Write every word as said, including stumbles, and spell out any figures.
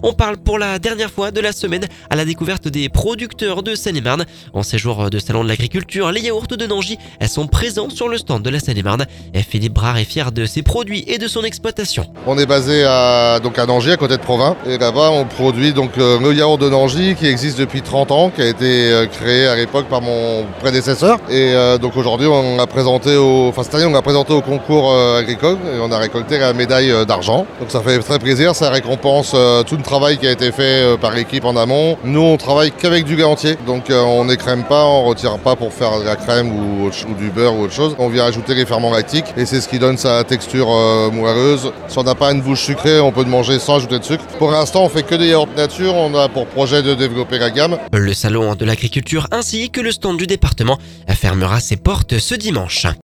On parle pour la dernière fois de la semaine à la découverte des producteurs de Seine-et-Marne. En ces jours de salon de l'agriculture, les yaourts de Nangy elles sont présents sur le stand de la Seine-et-Marne. Et Philippe Brard est fier de ses produits et de son exploitation. On est basé à, donc à Nangy, à côté de Provins. Et là-bas, on produit donc euh, le yaourt de Nangy qui existe depuis trente ans, qui a été euh, créé à l'époque par mon prédécesseur. Et euh, donc aujourd'hui, on l'a présenté au, enfin cette année, on l'a présenté au concours euh, agricole et on a récolté la médaille euh, d'argent. Donc ça fait très plaisir, ça récompense euh, tout le travail qui a été fait euh, par l'équipe en amont. Nous, on travaille qu'avec du lait entier, donc euh, on n'écrème pas, on retire pas pour faire de la crème ou, ou du beurre ou autre chose. On vient ajouter les ferments lactiques et c'est ce qui donne sa texture euh, moelleuse. Si on n'a pas une bouche sucrée, on peut le manger sans ajouter de sucre. Pour l'instant, on fait que des yaourts nature, on a pour projet de développer la gamme. Le salon de l'agriculture ainsi que le stand du département fermera ses portes ce dimanche.